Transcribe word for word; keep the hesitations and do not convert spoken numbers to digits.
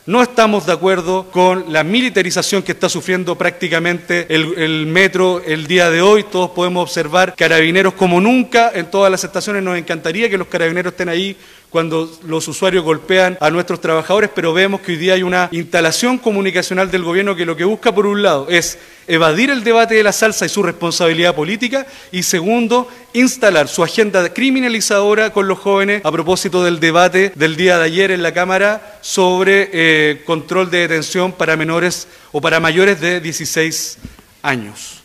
No estamos de acuerdo con la militarización que está sufriendo prácticamente el, el metro el día de hoy. Todos podemos observar carabineros como nunca en todas las estaciones. Nos encantaría que los carabineros estén ahí cuando los usuarios golpean a nuestros trabajadores, pero vemos que hoy día hay una instalación comunicacional del gobierno que lo que busca, por un lado, es evadir el debate de la salsa y su responsabilidad política, y segundo, instalar su agenda criminalizadora con los jóvenes a propósito del debate del día de ayer en la Cámara sobre eh, control de detención para menores o para mayores de dieciséis años.